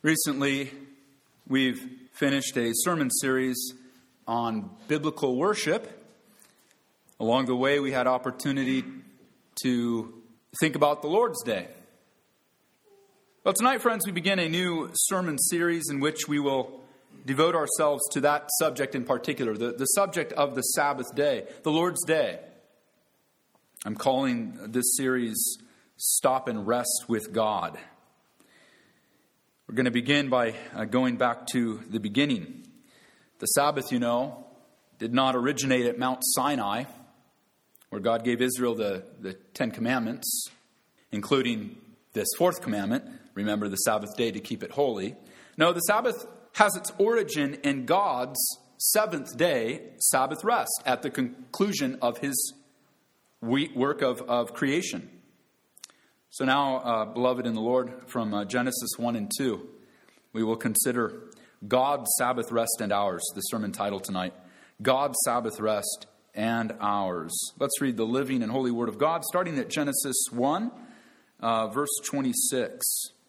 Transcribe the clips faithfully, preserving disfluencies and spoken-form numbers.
Recently, we've finished a sermon series on biblical worship. Along the way, we had opportunity to think about the Lord's Day. Well, tonight, friends, we begin a new sermon series in which we will devote ourselves to that subject in particular, the, the subject of the Sabbath day, the Lord's Day. I'm calling this series Stop and Rest with God. We're going to begin by uh, going back to the beginning. The Sabbath, you know, did not originate at Mount Sinai, where God gave Israel the, the Ten Commandments, including this fourth commandment, remember the Sabbath day to keep it holy. No, the Sabbath has its origin in God's seventh day Sabbath rest at the conclusion of his work of, of creation. So now, uh, beloved in the Lord, from uh, Genesis one and two, we will consider God's Sabbath rest and ours, the sermon title tonight. God's Sabbath rest and ours. Let's read the living and holy word of God, starting at Genesis one, uh, verse twenty-six.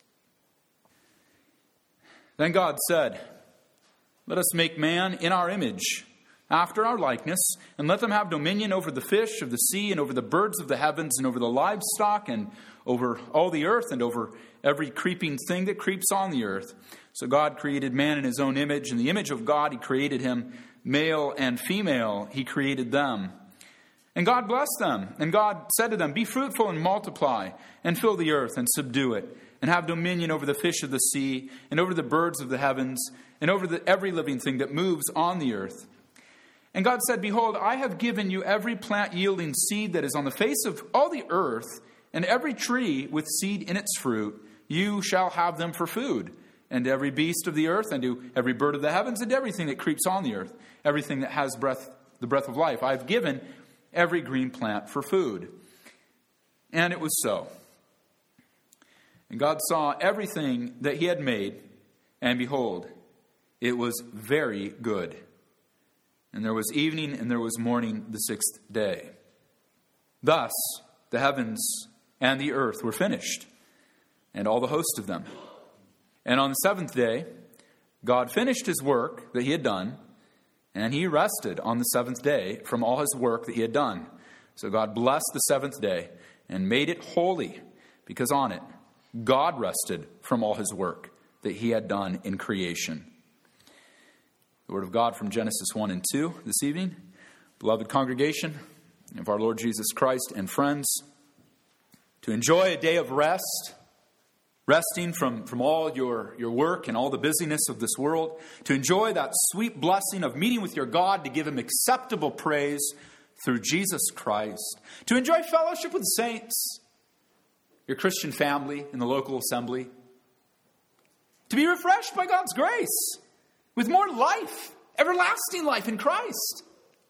Then God said, "Let us make man in our image, after our likeness, and let them have dominion over the fish of the sea, and over the birds of the heavens, and over the livestock, and over all the earth, and over every creeping thing that creeps on the earth." So God created man in his own image. In the image of God he created him, male and female he created them. And God blessed them, and God said to them, "Be fruitful and multiply, and fill the earth, and subdue it, and have dominion over the fish of the sea, and over the birds of the heavens, and over the, every living thing that moves on the earth." And God said, "Behold, I have given you every plant yielding seed that is on the face of all the earth, and every tree with seed in its fruit. You shall have them for food. And every beast of the earth, and to every bird of the heavens, and everything that creeps on the earth, everything that has breath, the breath of life. I have given every green plant for food." And it was so. And God saw everything that he had made, and behold, it was very good. And there was evening and there was morning the sixth day. Thus the heavens and the earth were finished, and all the host of them. And on the seventh day, God finished his work that he had done, and he rested on the seventh day from all his work that he had done. So God blessed the seventh day and made it holy, because on it God rested from all his work that he had done in creation. The word of God from Genesis one and two this evening. Beloved congregation of our Lord Jesus Christ and friends, to enjoy a day of rest, resting from, from all your, your work and all the busyness of this world, to enjoy that sweet blessing of meeting with your God, to give him acceptable praise through Jesus Christ, to enjoy fellowship with saints, your Christian family in the local assembly, to be refreshed by God's grace with more life, everlasting life in Christ.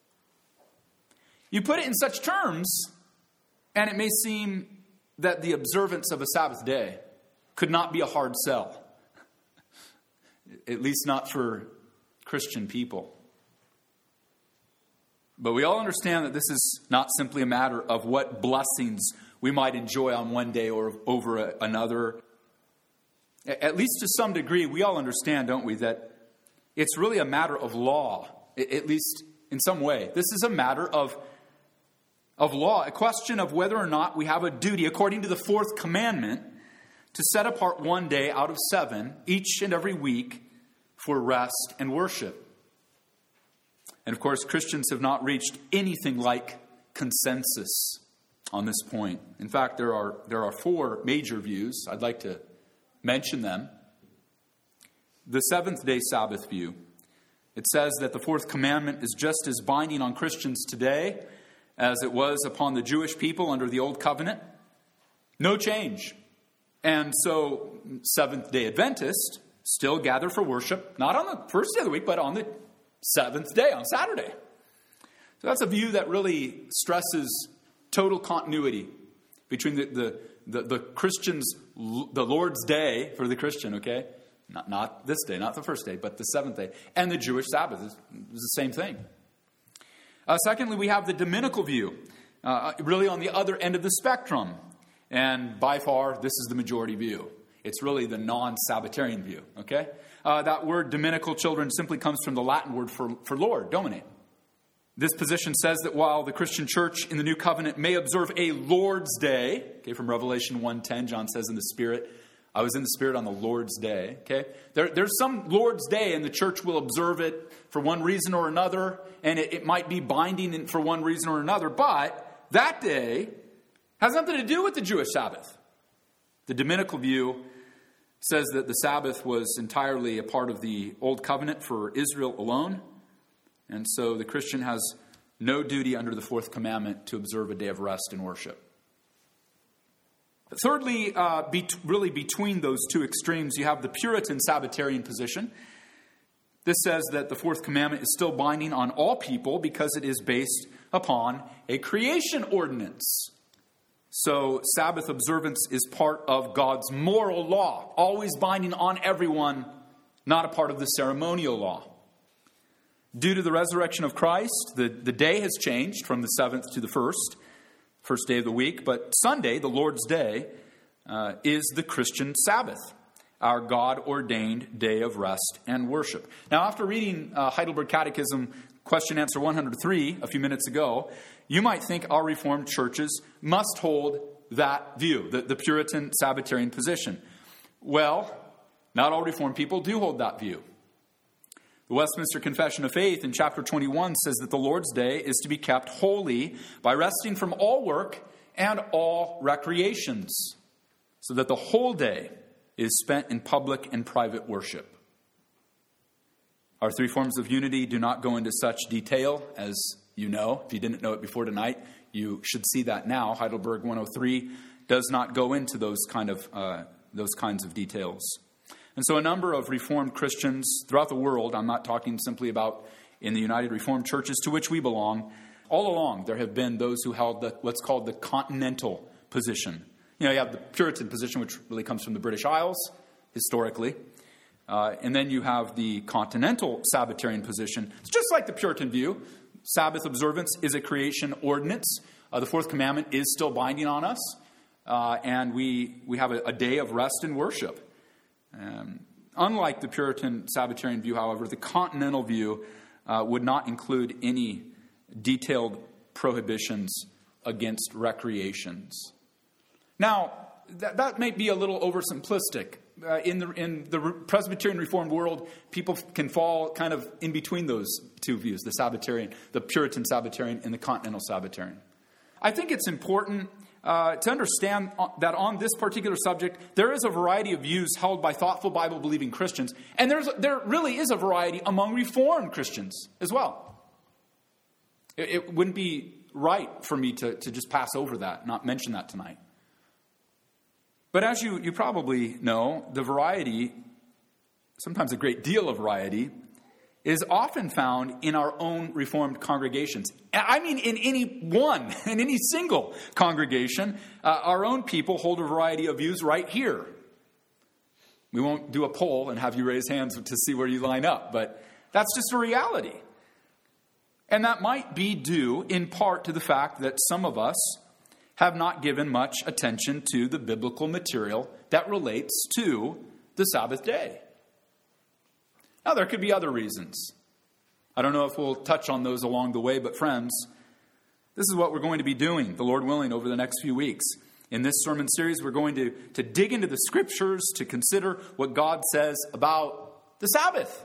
You put it in such terms, and it may seem that the observance of a Sabbath day could not be a hard sell, at least not for Christian people. But we all understand that this is not simply a matter of what blessings we might enjoy on one day or over a, another. At least to some degree, we all understand, don't we, that it's really a matter of law, at least in some way. This is a matter of, of law, a question of whether or not we have a duty, according to the fourth commandment, to set apart one day out of seven, each and every week, for rest and worship. And of course, Christians have not reached anything like consensus on this point. In fact, there are, there are four major views. I'd like to mention them. The seventh-day Sabbath view. It says that the fourth commandment is just as binding on Christians today as it was upon the Jewish people under the Old Covenant. No change. And so Seventh-day Adventists still gather for worship, not on the first day of the week, but on the seventh day, on Saturday. So that's a view that really stresses total continuity between the, the, the, the Christian's, the Lord's Day for the Christian, okay? Not, not this day, not the first day, but the seventh day. And the Jewish Sabbath is, is the same thing. Uh, secondly, we have the Dominical view, uh, really on the other end of the spectrum. And by far, this is the majority view. It's really the non-Sabbatarian view, okay? Uh, that word dominical, children, simply comes from the Latin word for, for Lord, domine. This position says that while the Christian church in the New Covenant may observe a Lord's Day, okay, from Revelation one ten, John says in the Spirit, I was in the Spirit on the Lord's Day, okay? There, there's some Lord's Day, and the church will observe it for one reason or another, and it, it might be binding in, for one reason or another, but that day has nothing to do with the Jewish Sabbath. The Dominical view says that the Sabbath was entirely a part of the Old Covenant for Israel alone, and so the Christian has no duty under the fourth commandment to observe a day of rest and worship. Thirdly, uh, be- really between those two extremes, you have the Puritan Sabbatarian position. This says that the fourth commandment is still binding on all people because it is based upon a creation ordinance. So Sabbath observance is part of God's moral law, always binding on everyone, not a part of the ceremonial law. Due to the resurrection of Christ, the, the day has changed from the seventh to the first, first day of the week. But Sunday, the Lord's Day, uh, is the Christian Sabbath, our God-ordained day of rest and worship. Now, after reading uh, Heidelberg Catechism question answer one hundred three a few minutes ago, you might think our Reformed churches must hold that view, the, the Puritan Sabbatarian position. Well, not all Reformed people do hold that view. The Westminster Confession of Faith in chapter twenty-one says that the Lord's Day is to be kept holy by resting from all work and all recreations, so that the whole day is spent in public and private worship. Our three forms of unity do not go into such detail, as you know. If you didn't know it before tonight, you should see that now. Heidelberg one oh three does not go into those kind of uh, those kinds of details. And so a number of Reformed Christians throughout the world, I'm not talking simply about in the United Reformed Churches to which we belong, all along there have been those who held the, what's called the continental position. You know, you have the Puritan position, which really comes from the British Isles, historically. Uh, and then you have the continental Sabbatarian position. It's just like the Puritan view. Sabbath observance is a creation ordinance. Uh, the fourth commandment is still binding on us. Uh, and we, we have a, a day of rest and worship. Um, unlike the Puritan Sabbatarian view, however, the continental view uh, would not include any detailed prohibitions against recreations. Now, that, that may be a little oversimplistic. Uh, in the in the Presbyterian Reformed world, people can fall kind of in between those two views, the Sabbatarian, the Puritan Sabbatarian, and the continental Sabbatarian. I think it's important uh, to understand that on this particular subject, there is a variety of views held by thoughtful Bible-believing Christians, and there's there really is a variety among Reformed Christians as well. It, it wouldn't be right for me to, to just pass over that, not mention that tonight. But as you, you probably know, the variety, sometimes a great deal of variety, is often found in our own Reformed congregations. I mean, in any one, in any single congregation, uh, our own people hold a variety of views right here. We won't do a poll and have you raise hands to see where you line up, but that's just a reality. And that might be due in part to the fact that some of us have not given much attention to the biblical material that relates to the Sabbath day. Now, there could be other reasons. I don't know if we'll touch on those along the way, but friends, this is what we're going to be doing, the Lord willing, over the next few weeks. In this sermon series, we're going to, to dig into the Scriptures to consider what God says about the Sabbath.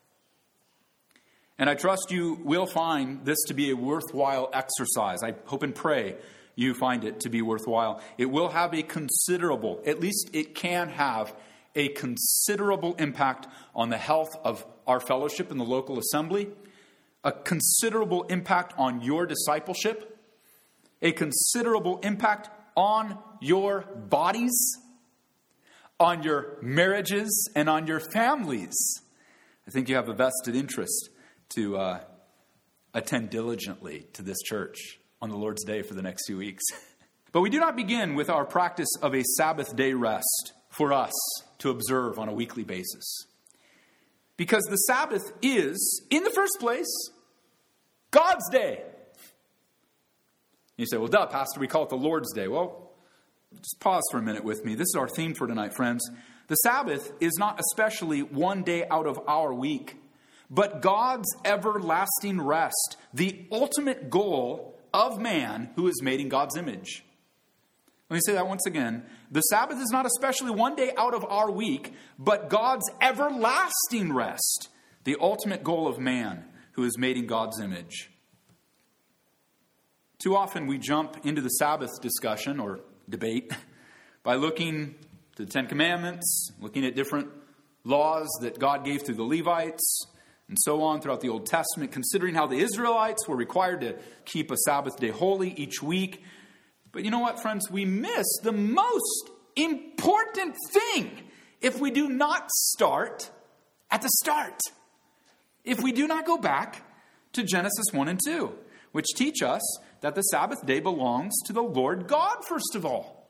And I trust you will find this to be a worthwhile exercise. I hope and pray you find it to be worthwhile. It will have a considerable, at least it can have a considerable impact on the health of our fellowship in the local assembly, a considerable impact on your discipleship, a considerable impact on your bodies, on your marriages, and on your families. I think you have a vested interest to uh, attend diligently to this church on the Lord's Day for the next few weeks. But we do not begin with our practice of a Sabbath day rest for us to observe on a weekly basis. Because the Sabbath is, in the first place, God's day. You say, well, duh, Pastor, we call it the Lord's Day. Well, Just pause for a minute with me. This is our theme for tonight, friends. The Sabbath is not especially one day out of our week, but God's everlasting rest, the ultimate goal of man who is made in God's image. Let me say that once again. The Sabbath is not especially one day out of our week, but God's everlasting rest, the ultimate goal of man who is made in God's image. Too often we jump into the Sabbath discussion or debate by looking to the Ten Commandments, looking at different laws that God gave through the Levites, and so on throughout the Old Testament, considering how the Israelites were required to keep a Sabbath day holy each week. But you know what, friends? We miss the most important thing if we do not start at the start. If we do not go back to Genesis one and two, which teach us that the Sabbath day belongs to the Lord God, first of all.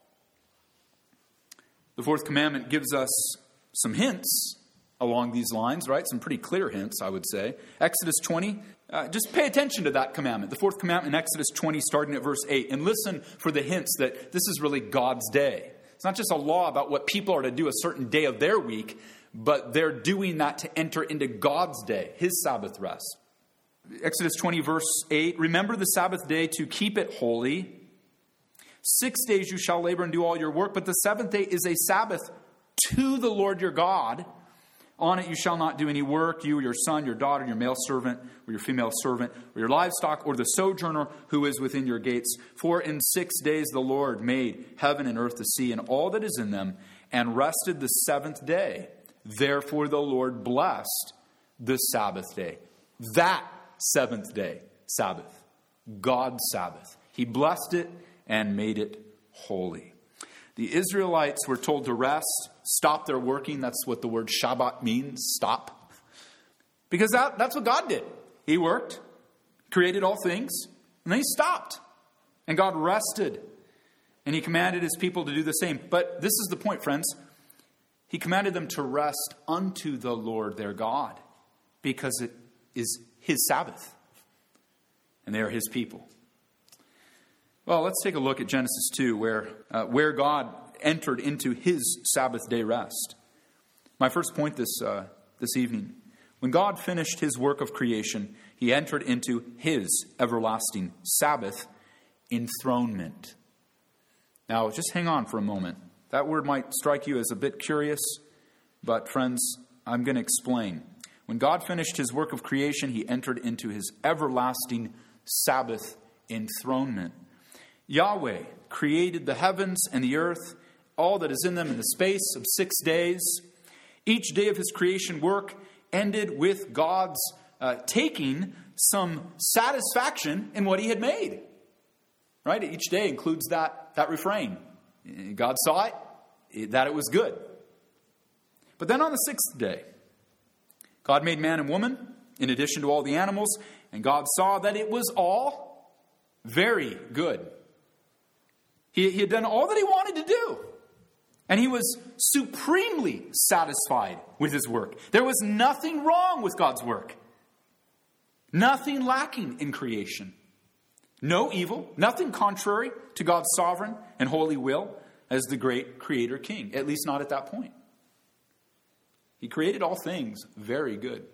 The fourth commandment gives us some hints along these lines, right? Some pretty clear hints, I would say. Exodus twenty, uh, just pay attention to that commandment. The fourth commandment in Exodus twenty, starting at verse eight, and listen for the hints that this is really God's day. It's not just a law about what people are to do a certain day of their week, but they're doing that to enter into God's day, his Sabbath rest. Exodus twenty, verse eight, remember the Sabbath day to keep it holy. Six days you shall labor and do all your work, but the seventh day is a Sabbath to the Lord your God. On it you shall not do any work, you or your son, your daughter, your male servant, or your female servant, or your livestock, or the sojourner who is within your gates. For in six days the Lord made heaven and earth, the sea, and all that is in them, and rested the seventh day. Therefore the Lord blessed the Sabbath day. That seventh day, Sabbath, God's Sabbath. He blessed it and made it holy. The Israelites were told to rest, stop their working. That's what the word Shabbat means, stop. Because that, that's what God did. He worked, created all things, and then he stopped. And God rested. And he commanded his people to do the same. But this is the point, friends. He commanded them to rest unto the Lord their God, because it is his Sabbath. And they are his people. Well, let's take a look at Genesis two, where uh, where God entered into his Sabbath day rest. My first point this uh, this evening. When God finished his work of creation, he entered into his everlasting Sabbath enthronement. Now, just hang on for a moment. That word might strike you as a bit curious, but friends, I'm going to explain. When God finished his work of creation, he entered into his everlasting Sabbath enthronement. Yahweh created the heavens and the earth, all that is in them in the space of six days. Each day of his creation work ended with God's uh, taking some satisfaction in what he had made. Right? Each day includes that, that refrain. God saw it, that it was good. But then on the sixth day, God made man and woman, in addition to all the animals, and God saw that it was all very good. He, he had done all that he wanted to do. And he was supremely satisfied with his work. There was nothing wrong with God's work. Nothing lacking in creation. No evil, nothing contrary to God's sovereign and holy will as the great creator king. At least not at that point. He created all things very good.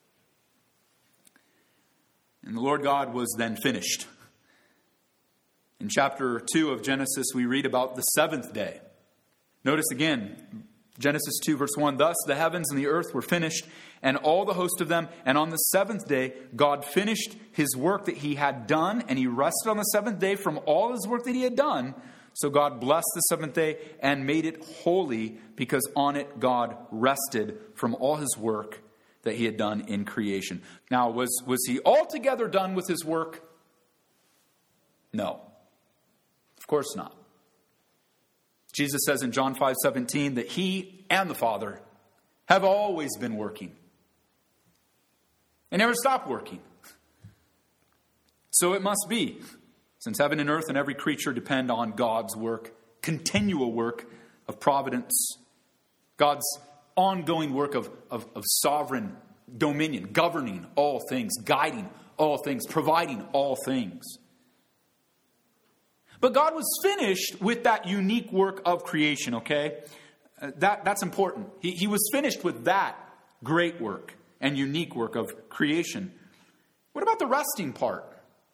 And the Lord God was then finished. In chapter two of Genesis, we read about the seventh day. Notice again, Genesis two, verse one, thus the heavens and the earth were finished, and all the host of them. And on the seventh day, God finished his work that he had done, and he rested on the seventh day from all his work that he had done. So God blessed the seventh day and made it holy, because on it God rested from all his work that he had done in creation. Now, was, was he altogether done with his work? No. Of course not. Jesus says in John five seventeen that he and the Father have always been working. They never stop working. So it must be, since heaven and earth and every creature depend on God's work, continual work of providence, God's ongoing work of, of, of sovereign dominion, governing all things, guiding all things, providing all things. But God was finished with that unique work of creation, okay? Uh, that, that's important. He, he was finished with that great work and unique work of creation. What about the resting part?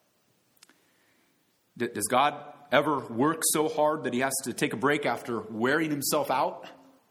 D- does God ever work so hard that he has to take a break after wearing himself out?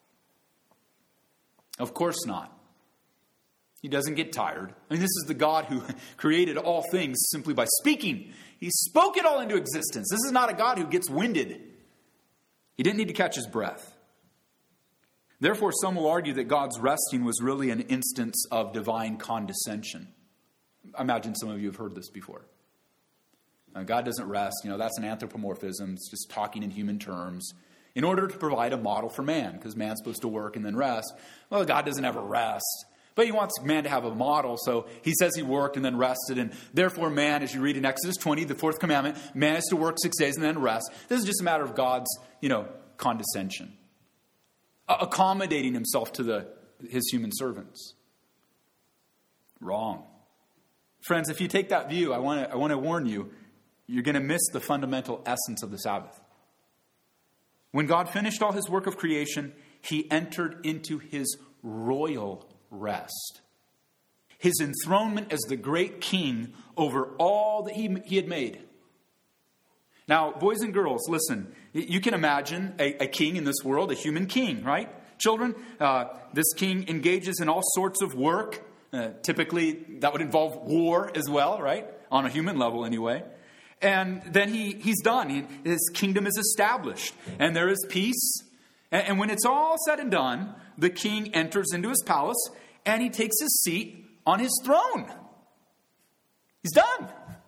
Of course not. He doesn't get tired. I mean, this is the God who created all things simply by speaking. He spoke it all into existence. This is not a God who gets winded. He didn't need to catch his breath. Therefore, some will argue that God's resting was really an instance of divine condescension. I imagine some of you have heard this before. Now, God doesn't rest. You know, that's an anthropomorphism. It's just talking in human terms in order to provide a model for man, because man's supposed to work and then rest. Well, God doesn't ever rest. But he wants man to have a model, so he says he worked and then rested. And therefore man, as you read in Exodus twenty, the fourth commandment, man is to work six days and then rest. This is just a matter of God's, you know, condescension. Accommodating himself to the his human servants. Wrong. Friends, if you take that view, I want to I want to warn you, you're going to miss the fundamental essence of the Sabbath. When God finished all his work of creation, he entered into his royal rest. His enthronement as the great king over all that he, he had made. Now, boys and girls, listen. You can imagine a, a king in this world, a human king, right? Children, uh, this king engages in all sorts of work. Uh, typically, that would involve war as well, right? On a human level, anyway. And then he he's done. He, his kingdom is established. And there is peace. And, and when it's all said and done, the king enters into his palace and he takes his seat on his throne. He's done.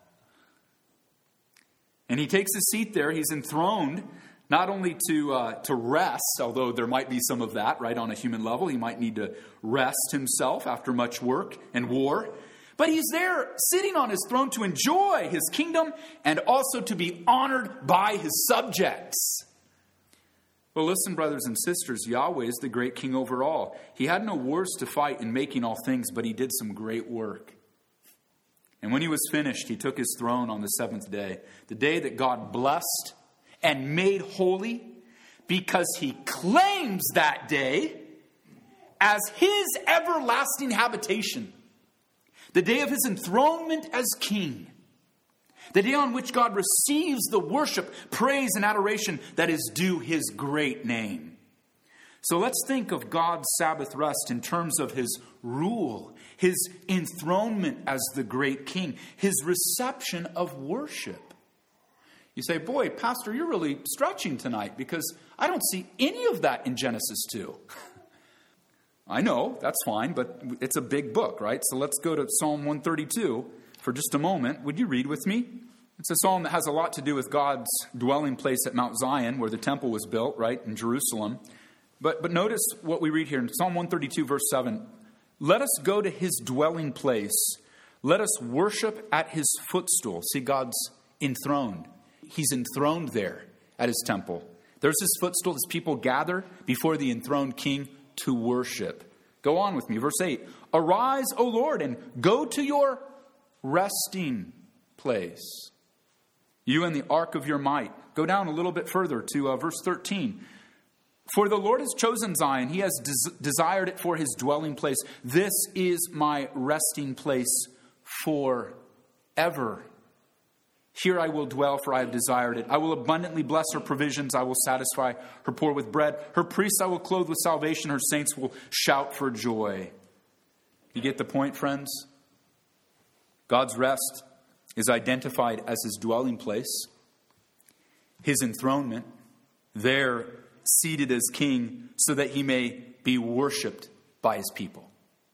And he takes his seat there. He's enthroned, not only to uh, to rest, although there might be some of that, right, on a human level. He might need to rest himself after much work and war. But he's there sitting on his throne to enjoy his kingdom and also to be honored by his subjects. Well, listen, brothers and sisters, Yahweh is the great king over all. He had no wars to fight in making all things, but he did some great work. And when he was finished, he took his throne on the seventh day, the day that God blessed and made holy, because he claims that day as his everlasting habitation, the day of his enthronement as king, the day on which God receives the worship, praise, and adoration that is due his great name. So let's think of God's Sabbath rest in terms of his rule, his enthronement as the great king, his reception of worship. You say, boy, Pastor, you're really stretching tonight because I don't see any of that in Genesis two. I know, that's fine, but it's a big book, right? So let's go to Psalm one thirty-two for just a moment. Would you read with me? It's a psalm that has a lot to do with God's dwelling place at Mount Zion, where the temple was built, right, in Jerusalem. But, but notice what we read here in Psalm one thirty-two, verse seven. Let us go to his dwelling place. Let us worship at his footstool. See, God's enthroned. He's enthroned there at his temple. There's his footstool as people gather before the enthroned king to worship. Go on with me. Verse eight. Arise, O Lord, and go to your resting place, you and the ark of your might. Go down a little bit further to uh, verse thirteen. For the Lord has chosen Zion. He has des- desired it for his dwelling place. This is my resting place forever. Here I will dwell, for I have desired it. I will abundantly bless her provisions. I will satisfy her poor with bread. Her priests I will clothe with salvation. Her saints will shout for joy. You get the point, friends? God's rest is identified as his dwelling place, his enthronement, there seated as king so that he may be worshipped by his people.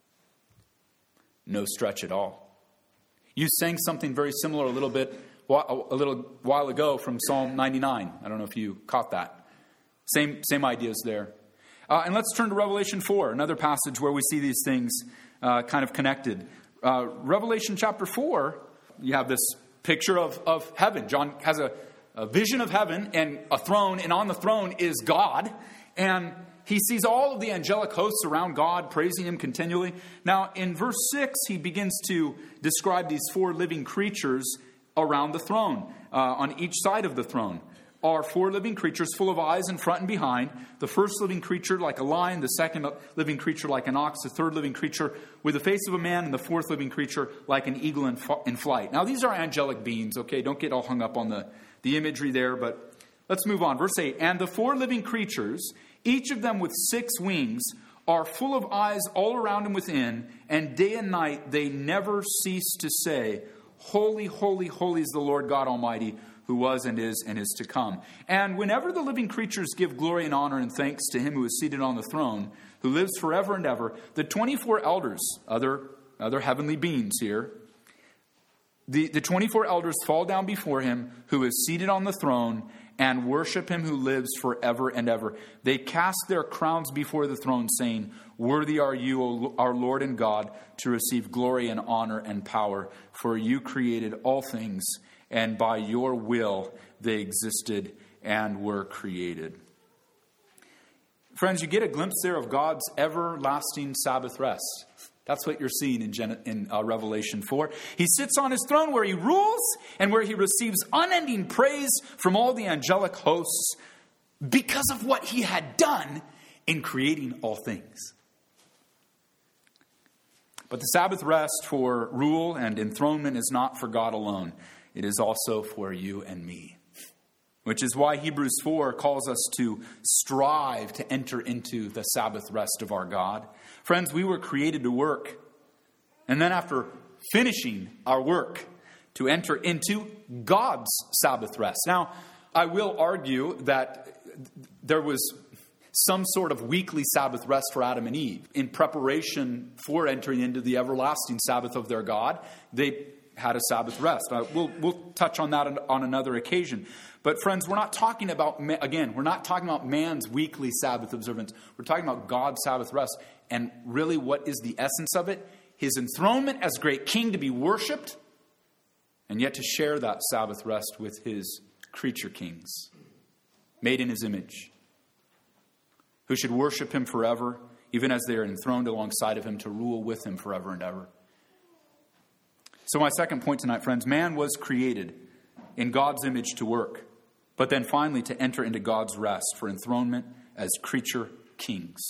No stretch at all. You sang something very similar a little bit a little while ago from Psalm ninety-nine. I don't know if you caught that. Same same ideas there. Uh, and let's turn to Revelation four, another passage where we see these things uh, kind of connected. Uh, Revelation chapter four, you have this picture of, of heaven. John has a, a vision of heaven and a throne, and on the throne is God. And he sees all of the angelic hosts around God, praising him continually. Now, in verse six, he begins to describe these four living creatures around the throne, uh, on each side of the throne, are four living creatures full of eyes in front and behind. The first living creature like a lion, the second living creature like an ox, the third living creature with the face of a man, and the fourth living creature like an eagle in, in flight. Now, these are angelic beings, okay? Don't get all hung up on the, the imagery there, but let's move on. Verse eight, and the four living creatures, each of them with six wings, are full of eyes all around and within, and day and night they never cease to say, Holy, holy, holy is the Lord God Almighty, who was and is and is to come. And whenever the living creatures give glory and honor and thanks to him who is seated on the throne, who lives forever and ever, the twenty-four elders, other, other heavenly beings here, the, the twenty-four elders fall down before him who is seated on the throne and worship him who lives forever and ever. They cast their crowns before the throne, saying, Worthy are you, O our Lord and God, to receive glory and honor and power, for you created all things, and by your will they existed and were created. Friends, you get a glimpse there of God's everlasting Sabbath rest. That's what you're seeing in, Gen- in uh, Revelation four. He sits on his throne where he rules and where he receives unending praise from all the angelic hosts because of what he had done in creating all things. But the Sabbath rest for rule and enthronement is not for God alone. It is also for you and me. Which is why Hebrews four calls us to strive to enter into the Sabbath rest of our God. Friends, we were created to work. And then after finishing our work, to enter into God's Sabbath rest. Now, I will argue that there was some sort of weekly Sabbath rest for Adam and Eve. In preparation for entering into the everlasting Sabbath of their God, they had a Sabbath rest. Uh, we'll, we'll touch on that on, on another occasion. But friends, we're not talking about, again, we're not talking about man's weekly Sabbath observance. We're talking about God's Sabbath rest. And really, what is the essence of it? His enthronement as great king to be worshipped, and yet to share that Sabbath rest with his creature kings, made in his image, who should worship him forever, even as they are enthroned alongside of him to rule with him forever and ever. So my second point tonight, friends, man was created in God's image to work, but then finally to enter into God's rest for enthronement as creature kings.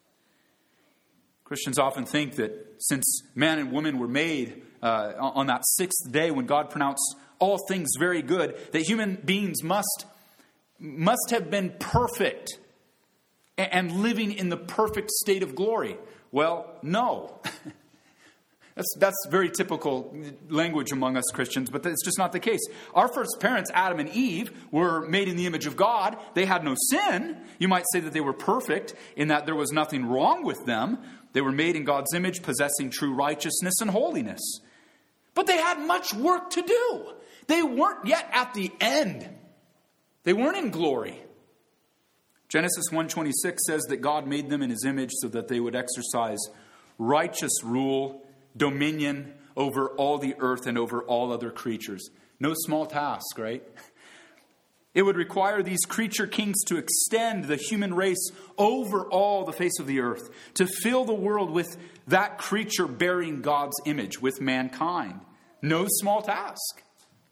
Christians often think that since man and woman were made uh, on that sixth day when God pronounced all things very good, that human beings must, must have been perfect and living in the perfect state of glory. Well, no. That's that's very typical language among us Christians, but it's just not the case. Our first parents, Adam and Eve, were made in the image of God. They had no sin. You might say that they were perfect in that there was nothing wrong with them. They were made in God's image, possessing true righteousness and holiness. But they had much work to do. They weren't yet at the end. They weren't in glory. Genesis one twenty-six says that God made them in his image so that they would exercise righteous rule, dominion over all the earth and over all other creatures. No small task, right? It would require these creature kings to extend the human race over all the face of the earth, to fill the world with that creature bearing God's image, with mankind. No small task.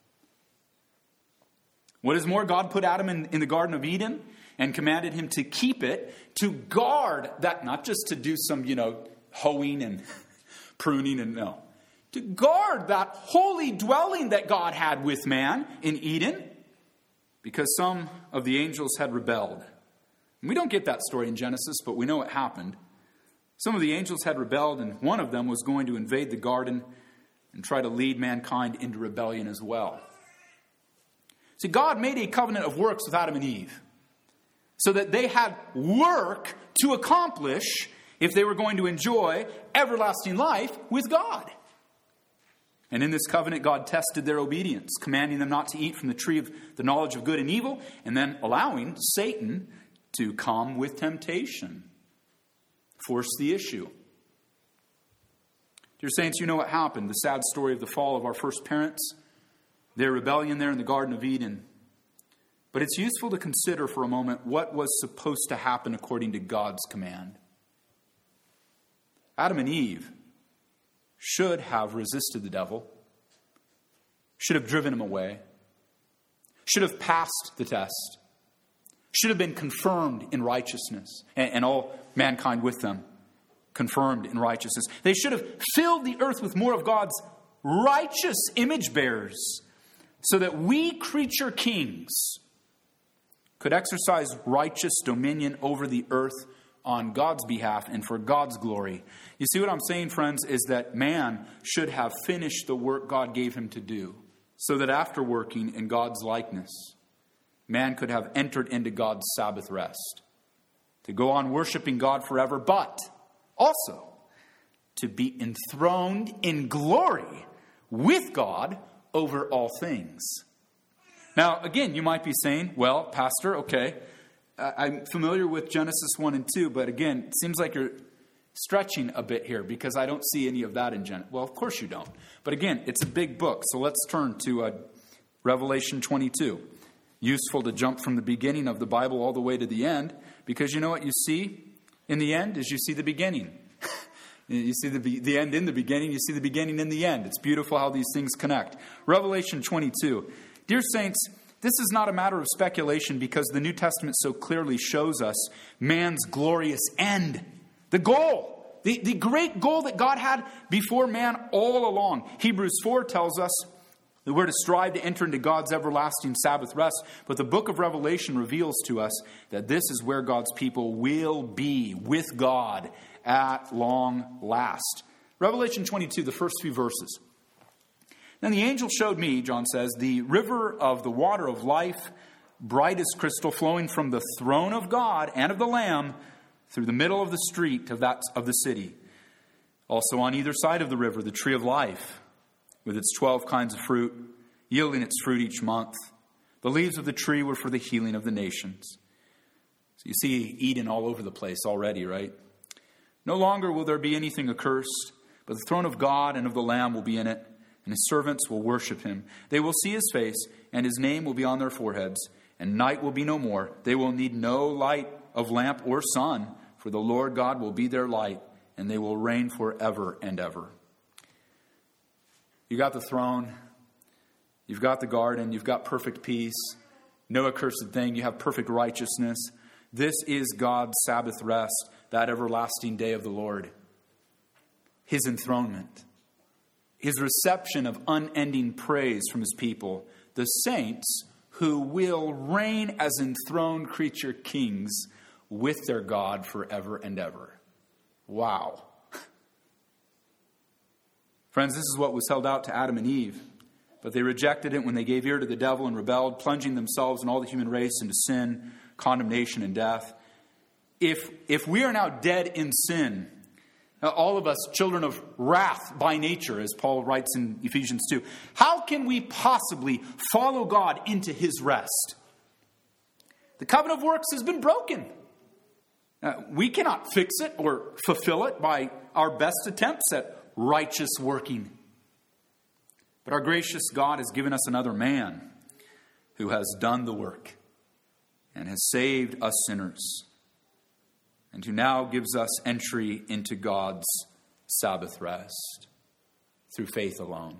What is more, God put Adam in, in the Garden of Eden and commanded him to keep it, to guard that, not just to do some, you know, hoeing and pruning and no. To guard that holy dwelling that God had with man in Eden, because some of the angels had rebelled. And we don't get that story in Genesis, but we know it happened. Some of the angels had rebelled, and one of them was going to invade the garden and try to lead mankind into rebellion as well. See, God made a covenant of works with Adam and Eve so that they had work to accomplish if they were going to enjoy everlasting life with God. And in this covenant, God tested their obedience, commanding them not to eat from the tree of the knowledge of good and evil, and then allowing Satan to come with temptation, force the issue. Dear saints, you know what happened, the sad story of the fall of our first parents, their rebellion there in the Garden of Eden. But it's useful to consider for a moment what was supposed to happen according to God's command. Adam and Eve should have resisted the devil, should have driven him away, should have passed the test, should have been confirmed in righteousness, and, and all mankind with them, confirmed in righteousness. They should have filled the earth with more of God's righteous image bearers, so that we creature kings could exercise righteous dominion over the earth on God's behalf and for God's glory. You see what I'm saying, friends, is that man should have finished the work God gave him to do, so that after working in God's likeness, man could have entered into God's Sabbath rest, to go on worshiping God forever, but also to be enthroned in glory with God over all things. Now, again, you might be saying, well, Pastor, okay, I'm familiar with Genesis one and two, but again, it seems like you're stretching a bit here because I don't see any of that in Genesis. Well, of course you don't. But again, it's a big book, so let's turn to uh, Revelation twenty-two. Useful to jump from the beginning of the Bible all the way to the end, because you know what you see in the end is you see the beginning. You see the, the end in the beginning, you see the beginning in the end. It's beautiful how these things connect. Revelation twenty-two. Dear saints, this is not a matter of speculation, because the New Testament so clearly shows us man's glorious end. The goal, the, the great goal that God had before man all along. Hebrews four tells us that we're to strive to enter into God's everlasting Sabbath rest. But the book of Revelation reveals to us that this is where God's people will be with God at long last. Revelation twenty-two, the first few verses. Then the angel showed me, John says, the river of the water of life, bright as crystal, flowing from the throne of God and of the Lamb through the middle of the street of that of the city. Also on either side of the river, the tree of life, with its twelve kinds of fruit, yielding its fruit each month. The leaves of the tree were for the healing of the nations. So you see Eden all over the place already, right? No longer will there be anything accursed, but the throne of God and of the Lamb will be in it, and his servants will worship him. They will see his face, and his name will be on their foreheads, and night will be no more. They will need no light of lamp or sun, for the Lord God will be their light, and they will reign forever and ever. You got the throne, you've got the garden, you've got perfect peace, no accursed thing, you have perfect righteousness. This is God's Sabbath rest, that everlasting day of the Lord. His enthronement. His reception of unending praise from his people. The saints who will reign as enthroned creature kings with their God forever and ever. Wow. Friends, this is what was held out to Adam and Eve. But they rejected it when they gave ear to the devil and rebelled, plunging themselves and all the human race into sin, condemnation, and death. If, if we are now dead in sin, all of us children of wrath by nature, as Paul writes in Ephesians two, how can we possibly follow God into his rest? The covenant of works has been broken. Uh, we cannot fix it or fulfill it by our best attempts at righteous working. But our gracious God has given us another man who has done the work and has saved us sinners, and who now gives us entry into God's Sabbath rest through faith alone.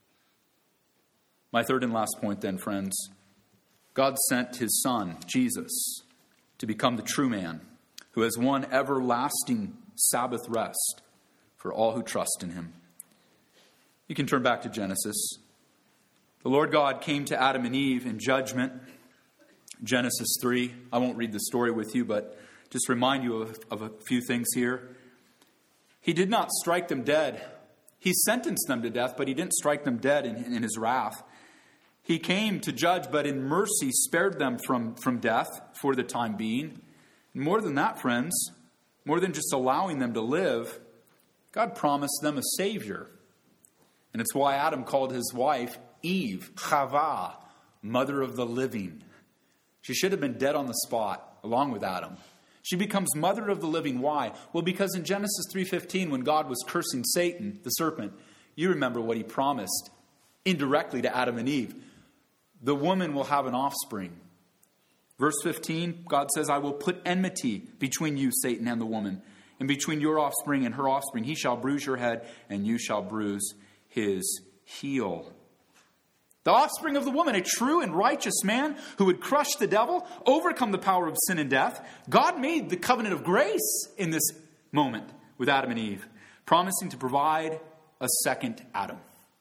My third and last point then, friends. God sent his Son, Jesus, to become the true man, who has won everlasting Sabbath rest for all who trust in him. You can turn back to Genesis. The Lord God came to Adam and Eve in judgment. Genesis three. I won't read the story with you, but just remind you of, of a few things here. He did not strike them dead. He sentenced them to death, but he didn't strike them dead in, in his wrath. He came to judge, but in mercy spared them from, from death for the time being. And more than that, friends, more than just allowing them to live, God promised them a Savior. And it's why Adam called his wife Eve, Chava, mother of the living. She should have been dead on the spot, along with Adam. She becomes mother of the living. Why? Well, because in Genesis three fifteen, when God was cursing Satan, the serpent, you remember what he promised indirectly to Adam and Eve. The woman will have an offspring. Verse fifteen, God says, I will put enmity between you, Satan, and the woman, and between your offspring and her offspring. He shall bruise your head, and you shall bruise his heel. The offspring of the woman, a true and righteous man who would crush the devil, overcome the power of sin and death. God made the covenant of grace in this moment with Adam and Eve, promising to provide a second Adam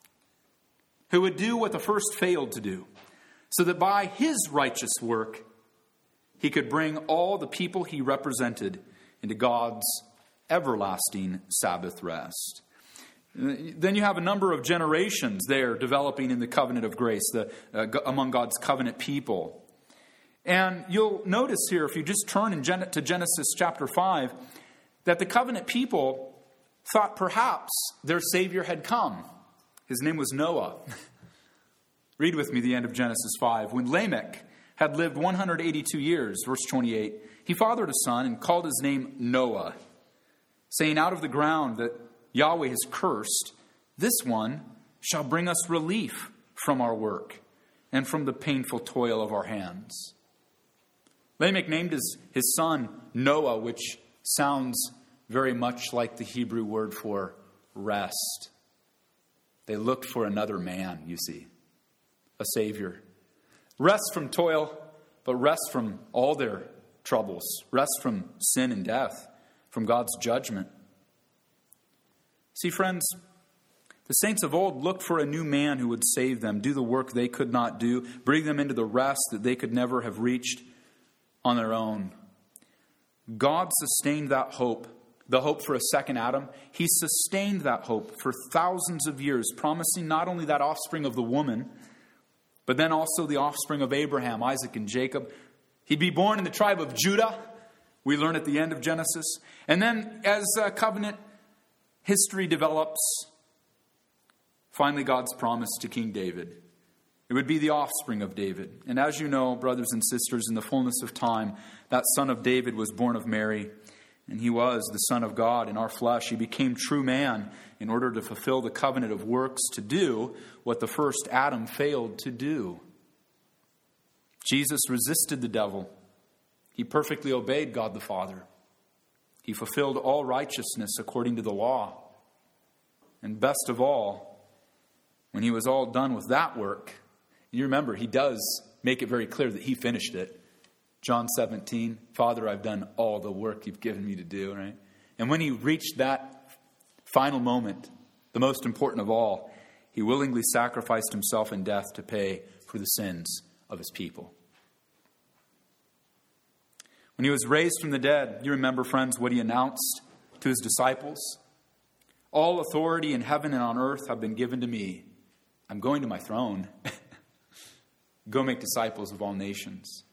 who would do what the first failed to do, so that by his righteous work, he could bring all the people he represented into God's everlasting Sabbath rest. Then you have a number of generations there developing in the covenant of grace, the, uh, among God's covenant people. And you'll notice here, if you just turn in Gen- to Genesis chapter five, that the covenant people thought perhaps their Savior had come. His name was Noah. Read with me the end of Genesis five. When Lamech had lived one hundred eighty-two years, verse twenty-eight, he fathered a son and called his name Noah, saying, out of the ground that Yahweh has cursed, this one shall bring us relief from our work and from the painful toil of our hands. Lamech named his, his son Noah, which sounds very much like the Hebrew word for rest. They looked for another man, you see, a Savior. Rest from toil, but rest from all their troubles. Rest from sin and death, from God's judgment. See, friends, the saints of old looked for a new man who would save them, do the work they could not do, bring them into the rest that they could never have reached on their own. God sustained that hope, the hope for a second Adam. He sustained that hope for thousands of years, promising not only that offspring of the woman, but then also the offspring of Abraham, Isaac, and Jacob. He'd be born in the tribe of Judah, we learn at the end of Genesis. And then as uh, covenant history develops, finally God's promise to King David. It would be the offspring of David. And as you know, brothers and sisters, in the fullness of time, that son of David was born of Mary, and he was the Son of God in our flesh. He became true man in order to fulfill the covenant of works, to do what the first Adam failed to do. Jesus resisted the devil. He perfectly obeyed God the Father. He fulfilled all righteousness according to the law. And best of all, when he was all done with that work, you remember, he does make it very clear that he finished it. John seventeen, Father, I've done all the work you've given me to do, right? And when he reached that final moment, the most important of all, he willingly sacrificed himself in death to pay for the sins of his people. When he was raised from the dead, you remember, friends, what he announced to his disciples? All authority in heaven and on earth have been given to me. I'm going to my throne. Go make disciples of all nations.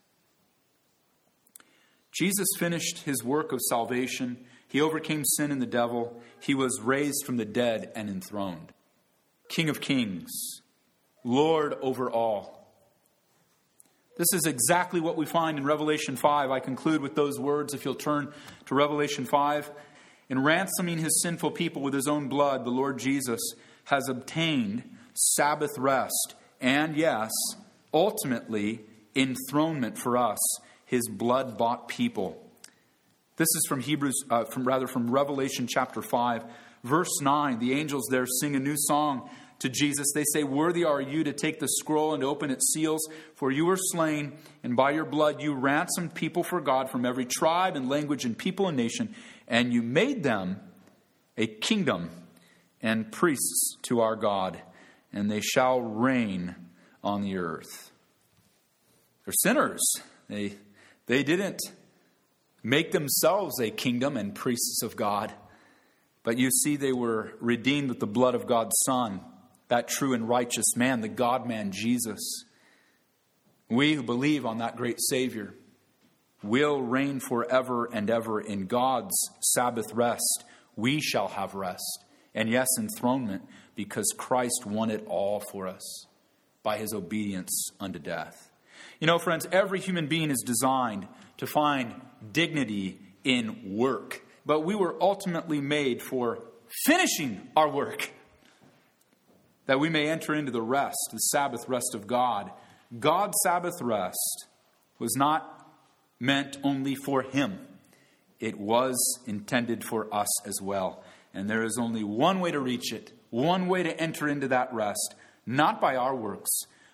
Jesus finished his work of salvation. He overcame sin and the devil. He was raised from the dead and enthroned. King of kings, Lord over all. This is exactly what we find in Revelation five. I conclude with those words, if you'll turn to Revelation five. In ransoming his sinful people with his own blood, the Lord Jesus has obtained Sabbath rest and, yes, ultimately, enthronement for us, his blood-bought people. This is from Hebrews, uh, from rather from Revelation chapter five, verse nine. The angels there sing a new song to Jesus. They say, worthy are you to take the scroll and open its seals, for you were slain, and by your blood you ransomed people for God from every tribe and language and people and nation, and you made them a kingdom and priests to our God, and they shall reign on the earth. They're sinners. They, they didn't make themselves a kingdom and priests of God, but you see they were redeemed with the blood of God's Son, that true and righteous man, the God-man Jesus. We who believe on that great Savior will reign forever and ever in God's Sabbath rest. We shall have rest. And yes, enthronement, because Christ won it all for us by his obedience unto death. You know, friends, every human being is designed to find dignity in work. But we were ultimately made for finishing our work, that we may enter into the rest, the Sabbath rest of God. God's Sabbath rest was not meant only for him. It was intended for us as well. And there is only one way to reach it, one way to enter into that rest, not by our works,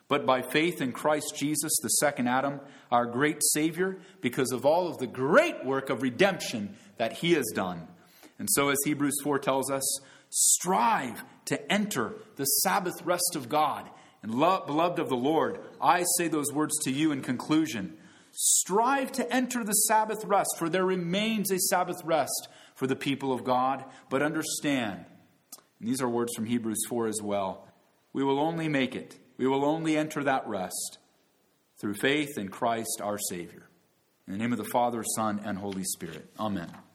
but by faith in Christ Jesus, the second Adam, our great Savior, because of all of the great work of redemption that he has done. And so, as Hebrews four tells us, strive to enter the Sabbath rest of God. And love, beloved of the Lord, I say those words to you in conclusion. Strive to enter the Sabbath rest, for there remains a Sabbath rest for the people of God. But understand, and these are words from Hebrews four as well, we will only make it. We will only enter that rest through faith in Christ our Savior. In the name of the Father, Son, and Holy Spirit. Amen.